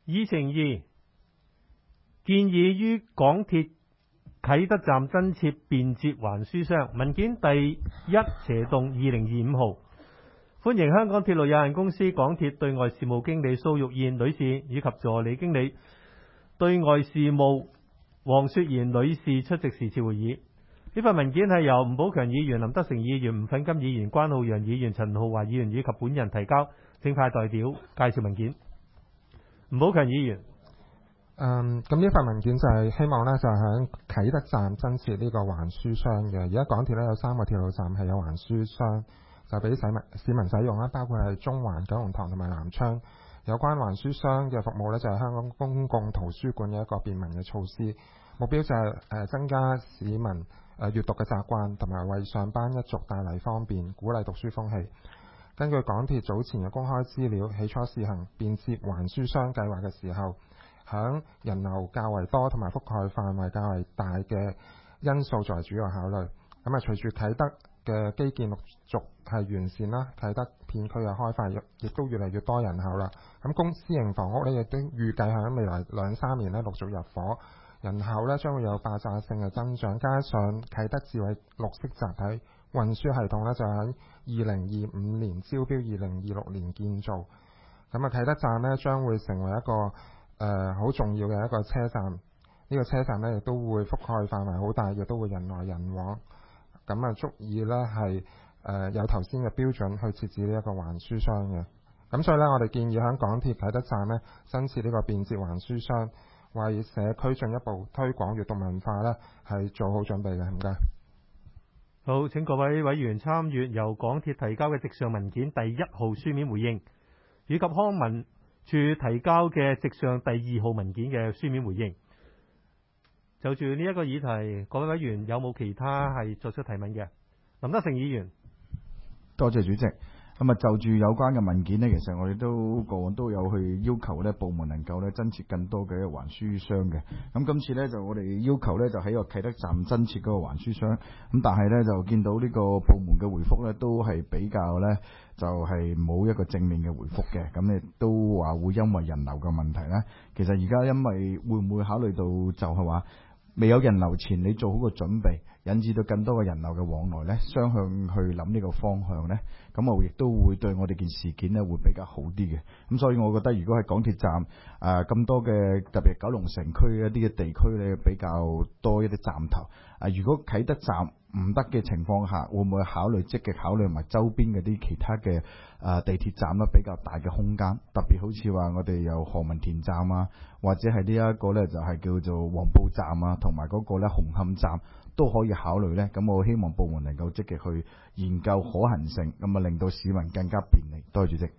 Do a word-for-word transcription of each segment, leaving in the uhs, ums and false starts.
議程二，建議於港鐵啟德站增設便捷環書箱。文件第一斜棟二零二五號，歡迎香港鐵路有限公司港鐵對外事務經理蘇玉燕女士以及助理經理對外事務黃雪賢女士出席時次會議。呢份文件係由吳寶強議員、林德成議員、吳粉金議員、關浩洋議員、陳浩華議員以及本人提交，正派代表介紹文件。吳寶強議員。 嗯，咁呢份文件就係希望呢，就係喺啟德站增設呢個環書箱嘅。而家港鐵呢，有三個鐵路站係有環書箱，就俾市民市民使用啦，包括係中環、九龍塘同埋南昌。有關環書箱嘅服務呢，就係香港公共圖書館嘅一個便民嘅措施，目標就係誒增加市民誒閱讀嘅習慣，同埋為上班一族帶嚟方便，鼓勵讀書風氣。根據港鐵早前嘅公開資料，起初試行便捷環書箱計劃嘅時候，響人流較為多同埋覆蓋範圍較為大嘅因素作為主要考慮。咁啊，隨住啟德嘅基建陸續係完善啦，啟德片區嘅開發亦都越嚟越多人口啦。咁公私營房屋呢，亦都預計喺未來兩三年呢陸續入伙，人口呢將會有爆炸性嘅增長。加上啟德智慧綠色集體運輸系統呢，就喺二零二五年招標，二零二六年建造。咁啊，啟德站呢將會成為一個誒好、呃、重要嘅一個車站，呢、這個車站呢亦都會覆蓋範圍好大，亦都會人來人往，咁啊足以呢係誒有頭先嘅標準去設置呢一個環書箱嘅。咁所以呢，我哋建議喺港鐵啟德站呢增設呢個便捷環書箱，為社區進一步推廣閱讀文化呢係做好準備嘅。唔該。 好，請各位委員參閱由港鐵提交嘅直上文件第一號書面回應，以及康文處提交嘅直上第二號文件嘅書面回應。就住呢一個議題，各位委員有冇其他係作出提問嘅？林德成議員。 多謝主席。咁啊，就住有關嘅文件呢，其實我哋都過往都有去要求呢部門能夠呢增設更多嘅環書箱嘅。咁今次呢，就我哋要求呢，就喺個啟德站增設嗰個環書箱。咁但係呢，就見到呢個部門嘅回覆呢，都係比較呢，就係冇一個正面嘅回覆嘅。咁亦都話會因為人流嘅問題呢，其實而家因為會唔會考慮到就係話未有人流前，你做好個準備，引致到更多嘅人流嘅往來呢，雙向去諗呢個方向呢，咁我亦都會對我哋件事件呢會比較好啲嘅。咁所以我覺得如果喺港鐵站誒咁、呃、多嘅特別係九龍城區一啲嘅地區呢，比較多一啲站頭，啊、呃、如果啟德站唔得嘅情況下，會唔會考慮積極考慮埋周邊嗰啲其他嘅誒、呃、地鐵站呢比較大嘅空間，特別好似話我哋有何文田站啊，或者係呢一個呢就係、是、叫做黃埔站啊，同埋嗰個呢紅磡站都可以考慮呢。咁我希望部門能夠積極去研究可行性，咁啊令到市民更加便利。多謝主席。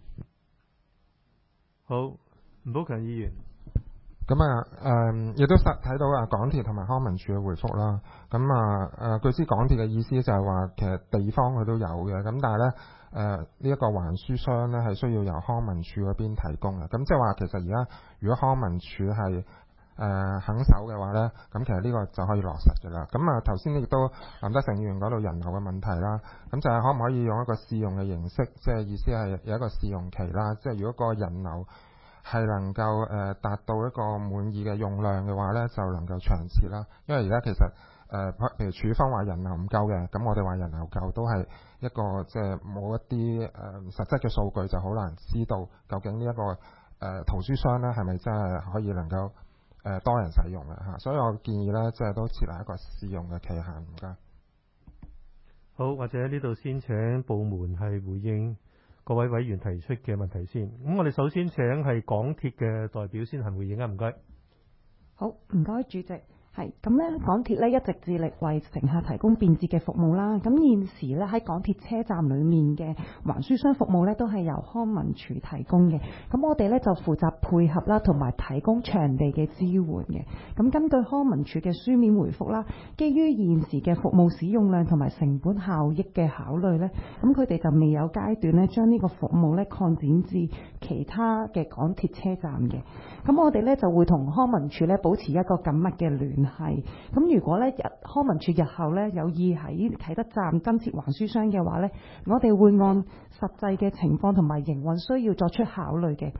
好，吳寶強議員。 咁啊，誒亦都實睇到啊，港鐵同埋康文署嘅回覆啦。咁啊，誒據知港鐵嘅意思就係話，其實地方佢都有嘅。咁但係咧，誒呢一個環書箱咧係需要由康文署嗰邊提供嘅。咁即係話，其實而家如果康文署係誒、呃、肯手嘅話咧，咁其實呢個就可以落實嘅啦。咁啊，頭先亦都林德成議員講到人流嘅問題啦。咁就係可唔可以用一個試用嘅形式，即係意思係有一個試用期啦。即係如果個人流係能夠誒、呃、達到一個滿意嘅用量嘅話呢，就能夠長設啦。因為而家其實誒、呃，譬如處方話人流唔夠嘅，咁我哋話人流夠都係一個即係冇一啲誒、呃、實質嘅數據，就好難知道究竟呢、這、一個誒、呃、圖書箱呢係咪真係可以能夠誒、呃、多人使用嘅嚇。所以我建議呢，即係都設立一個試用嘅期限。唔該。 好，或者呢度先請部門係回應各位委員提出嘅問題先。咁我哋首先請係港鐵嘅代表先行回應啊，唔該。 好，唔該主席。係咁咧，港鐵咧一直致力為乘客提供便捷嘅服務啦。咁現時咧喺港鐵車站裏面嘅環書箱服務咧都係由康文署提供嘅。咁我哋咧就負責配合啦，同埋提供場地嘅支援嘅。咁根據康文署嘅書面回覆啦，基於現時嘅服務使用量同埋成本效益嘅考慮咧，咁佢哋就未有階段咧將呢個服務咧擴展至其他嘅港鐵車站嘅。咁我哋咧就會同康文署咧保持一個緊密嘅聯繫。咁如果咧日康文署日後咧有意喺啟德站增設環書箱嘅話咧，我哋會按實際嘅情況同埋營運需要作出考慮嘅。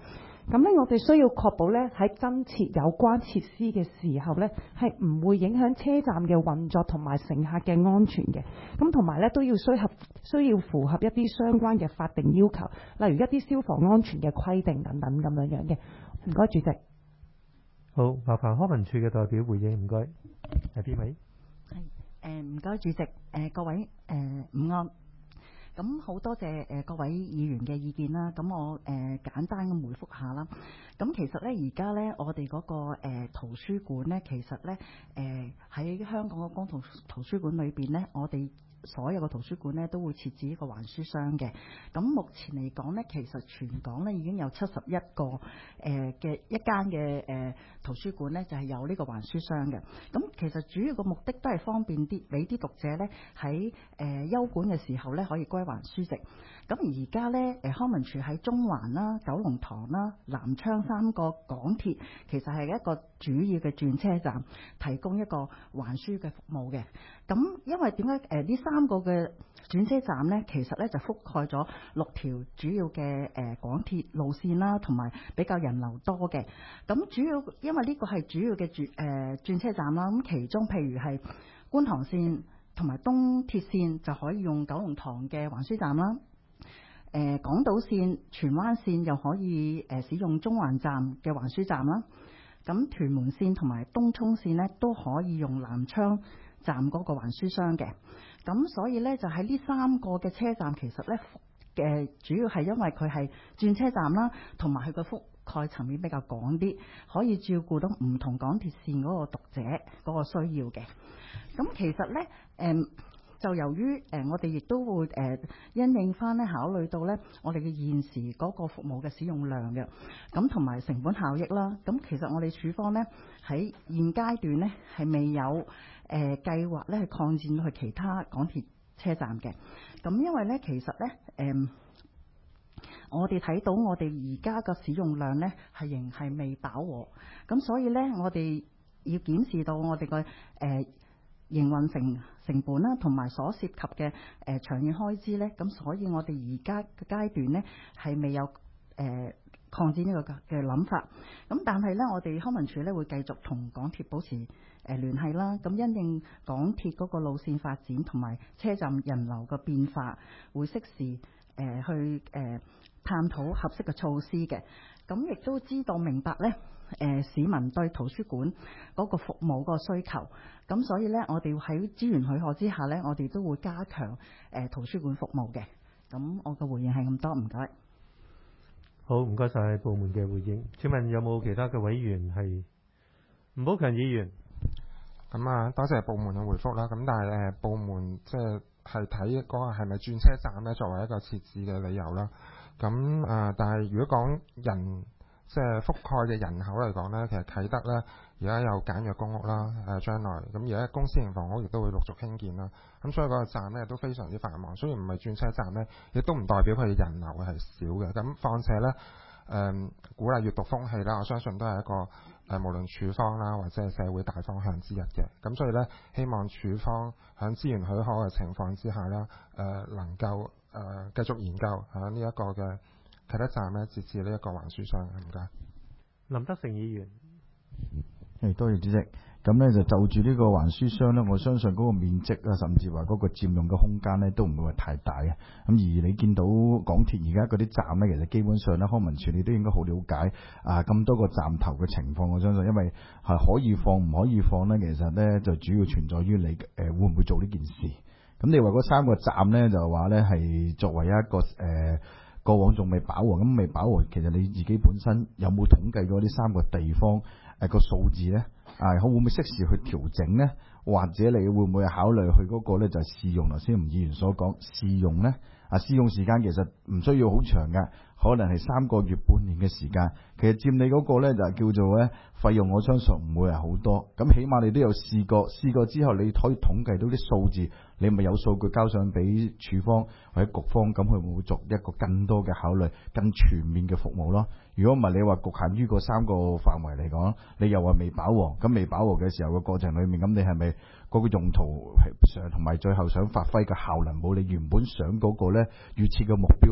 咁咧，我哋需要確保咧喺增設有關設施嘅時候咧，係唔會影響車站嘅運作同埋乘客嘅安全嘅。咁同埋咧都要需合需要符合一啲相關嘅法定要求，例如一啲消防安全嘅規定等等咁樣樣嘅。唔該，主席。 好，麻煩康文署嘅代表回應，唔該。係邊位？ 係誒，唔該，主席。誒、呃、各位誒午安。咁好多謝誒各位議員嘅意見啦，咁我誒、呃、簡單咁回覆下啦。咁其實咧，而家咧我哋嗰、那個、呃、圖書館咧，其實咧誒喺香港嘅公共圖書館裏邊咧，我哋所有嘅圖書館咧都會設置一個還書箱嘅。咁目前嚟講咧，其實全港咧已經有七十一個誒嘅、呃、一間嘅誒圖書館咧，就係、是、有呢個還書箱嘅。咁其實主要個目的都係方便啲，俾啲讀者咧喺誒休館嘅時候咧可以歸還書籍。咁而家咧誒康文署喺中環啦、九龍塘啦、南昌三個港鐵，其實係一個主要嘅轉車站，提供一個還書嘅服務嘅。咁因為點解誒呢三個嘅轉車站咧，其實咧就覆蓋咗六條主要嘅誒、呃、港鐵路線啦，同埋比較人流多嘅。咁主要因為呢個係主要嘅轉誒轉車站啦。咁其中譬如係觀塘線同埋東鐵線就可以用九龍塘嘅還書站啦。誒、呃、港島線、荃灣線又可以誒、呃、使用中環站嘅還書站啦。咁屯門線同埋東涌線咧都可以用南昌站嗰個還書箱嘅。咁所以咧就喺呢三個嘅車站，其實咧嘅主要係因為佢係轉車站啦，同埋佢個覆蓋層面比較廣啲，可以照顧到唔同港鐵線嗰個讀者嗰個需要嘅。咁其實咧誒。嗯就由於誒、呃、我哋亦都會誒、呃、因應翻咧，考慮到咧我哋嘅現時嗰個服務嘅使用量嘅，咁同埋成本效益啦。咁其實我哋署方咧喺現階段咧係未有誒、呃、計劃咧去擴展到去其他港鐵車站嘅。咁因為咧其實咧誒、呃、我哋睇到我哋而家嘅使用量咧係仍係未飽和，咁所以咧我哋要檢視到我哋個誒。呃營運成成本啦，同埋所涉及嘅誒、呃、長遠開支咧，咁所以我哋而家嘅階段咧係未有誒、呃、擴展呢個嘅諗法。咁但係咧，我哋康文署咧會繼續同港鐵保持誒、呃、聯繫啦。咁因應港鐵嗰個路線發展同埋車站人流嘅變化，會適時誒、呃、去誒、呃、探討合適嘅措施嘅。咁亦都知道明白咧。誒、呃、市民對圖書館嗰個服務個需求，咁所以咧，我哋喺資源許可之下咧，我哋都會加強誒、呃、圖書館服務嘅。咁我嘅回應係咁多，唔該。 好，唔該晒部門嘅回應。請問有冇其他嘅委員係？吳寶強議員。 咁啊，多謝部門嘅回覆啦。咁但係誒、呃、部門即係係睇嗰個係咪轉車站咧，作為一個設置嘅理由啦。咁啊、呃，但係如果講人。即係覆蓋嘅人口嚟講呢，其實啟德呢而家有簡約公屋啦，誒將來咁而家公私營房屋亦都會陸續興建啦。咁所以嗰個站呢都非常之繁忙。雖然唔係轉車站呢，亦都唔代表佢人流係少嘅。咁況且呢，誒、呃、鼓勵閱讀風氣啦，我相信都係一個誒、呃、無論處方啦或者係社會大方向之一嘅。咁所以呢，希望處方喺資源許可嘅情況之下呢，誒、呃、能夠誒、呃、繼續研究喺呢一個嘅啟德站咧設置呢一個還書箱，唔該。 林德成議員， 誒多謝主席。咁咧就就住呢個還書箱咧，我相信嗰個面積啊，甚至話嗰個佔用嘅空間咧，都唔會話太大嘅。咁而你見到港鐵而家嗰啲站咧，其實基本上咧，康文署你都應該好了解啊，咁多個站頭嘅情況。我相信，因為係可以放唔可以放咧，其實咧就主要存在於你誒、呃、會唔會做呢件事。咁你話嗰三個站咧，就話咧係作為一個誒。呃過往仲未飽和，咁未飽和，其實你自己本身有冇統計過呢三個地方誒、呃、個數字呢？啊，會唔會適時去調整呢？或者你會唔會考慮去嗰個呢？就係、是、試用？頭先吳議員所講試用呢，啊，試用時間其實唔需要好長嘅，可能係三個月、半年嘅時間。其實佔你嗰個呢，就係叫做呢費用，我相信唔會係好多。咁起碼你都有試過，試過之後你可以統計到啲數字。你咪有數據交上俾處方或者局方，咁佢會唔會作一個更多嘅考慮、更全面嘅服務咯？如果唔係你話局限於嗰三個範圍嚟講，你又話未飽和，咁未飽和嘅時候嘅過程裡面，咁你係咪嗰個用途係上同埋最後想發揮嘅效能冇你原本想嗰個咧預設嘅目標咧？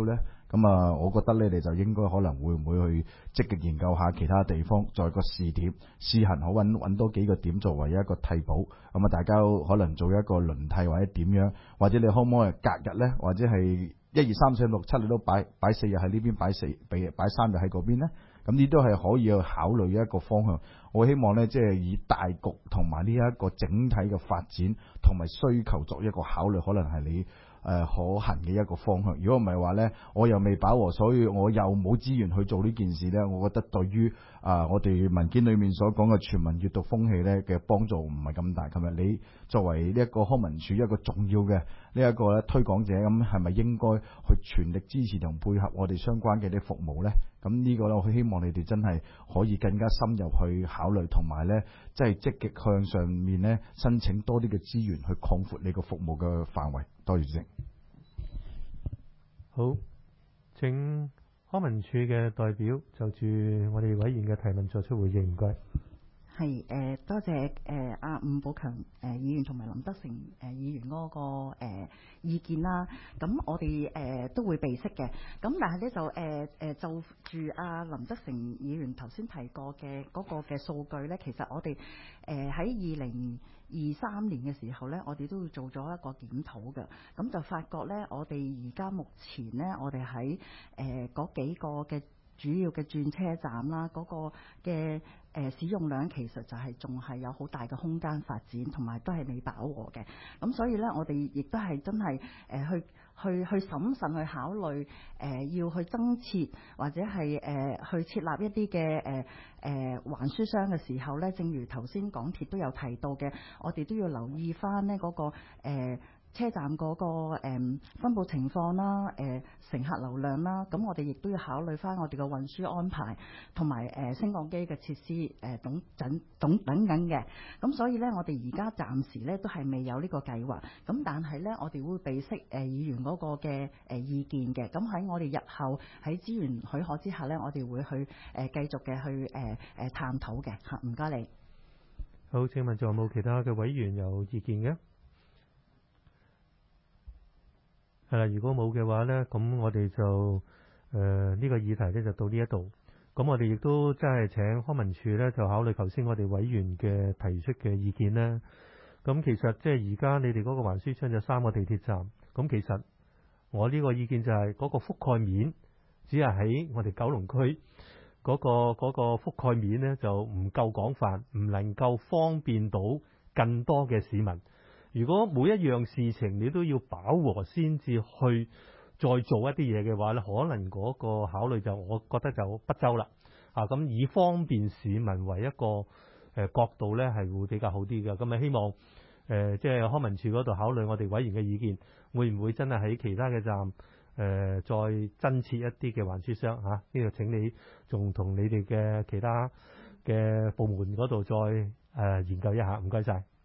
咁啊，我覺得咧，你就應該可能會唔會去積極研究下其他地方，再個試點試行，好揾揾多幾個點作為一個替補。咁啊，大家可能做一個輪替或者點樣，或者你可唔可以隔日咧，或者係一二三四六七你都擺擺四日喺呢邊，擺四擺擺三日喺嗰邊咧？咁呢都係可以去考慮一個方向。我希望咧，即係以大局同埋呢一個整體嘅發展同埋需求作一個考慮，可能係你誒、呃、可行嘅一個方向。如果唔係話咧，我又未飽和，所以我又冇資源去做呢件事咧，我覺得對於啊、呃、我哋文件裏面所講嘅全民閱讀風氣咧嘅幫助唔係咁大。琴日你作為呢一個康文署一個重要嘅呢一個咧推廣者，咁係咪應該去全力支持同配合我哋相關嘅啲服務咧？咁呢個咧，我希望你哋真係可以更加深入去考慮，同埋咧，即係積極向上面咧申請多啲嘅資源去擴闊你個服務嘅範圍。多謝主席。 好，請康文署嘅代表就住我哋委員嘅提問作出回應，唔該。 係誒、呃，多謝誒阿伍寶強誒議員同埋林德成誒、呃、議員嗰、那個誒、呃、意見啦。咁我哋誒、呃、都會備悉嘅。咁但係咧就誒誒、呃、就住阿、啊、林德成議員頭先提過嘅嗰個嘅數據咧，其實我哋誒喺二零二三年嘅時候咧，我哋都做咗一個檢討嘅。咁就發覺咧，我哋而家目前咧，我哋喺誒嗰幾個嘅主要嘅轉車站啦，嗰、那個嘅誒、呃、使用量其實就係仲係有好大嘅空間發展，同埋都係未飽和嘅。咁所以咧，我哋亦都係真係誒、呃、去去去審慎去考慮誒、呃、要去增設或者係誒、呃、去設立一啲嘅誒誒還書箱嘅時候咧，正如頭先港鐵都有提到嘅，我哋都要留意翻呢嗰個、呃車站嗰個誒分佈情況啦，誒乘客流量啦，咁我哋亦都要考慮翻我哋嘅運輸安排，同埋誒升降機嘅設施誒等等等等緊嘅。咁所以咧，我哋而家暫時咧都係未有呢個計劃。咁但係咧，我哋會備悉誒議員嗰個嘅誒意見嘅。咁喺我哋日後喺資源許可之下咧，我哋會去誒繼續嘅去誒誒探討嘅嚇。唔該你。 好，請問仲有冇其他嘅委員有意見嘅？係啦，如果冇嘅話呢，咁我哋就誒呢、呃這個議題呢就到呢一度。咁我哋亦都真係請康文署呢，就考慮頭先我哋委員嘅提出嘅意見啦。咁其實即係而家你哋嗰個還書箱有三個地鐵站，咁其實我呢個意見就係嗰個覆蓋面只係喺我哋九龍區嗰個嗰個覆蓋面呢，就唔夠廣泛，唔能夠方便到更多嘅市民。如果每一樣事情你都要飽和先至去再做一啲嘢嘅話咧，可能嗰個考慮就我覺得就不周啦。啊，咁以方便市民為一個誒、呃、角度咧，係會比較好啲嘅。咁啊，希望誒、呃、即係康文署嗰度考慮我哋委員嘅意見，會唔會真係喺其他嘅站誒、呃、再增設一啲嘅還書箱嚇？呢、啊、度請你仲同你哋嘅其他嘅部門嗰度再誒、呃、研究一下。唔該晒。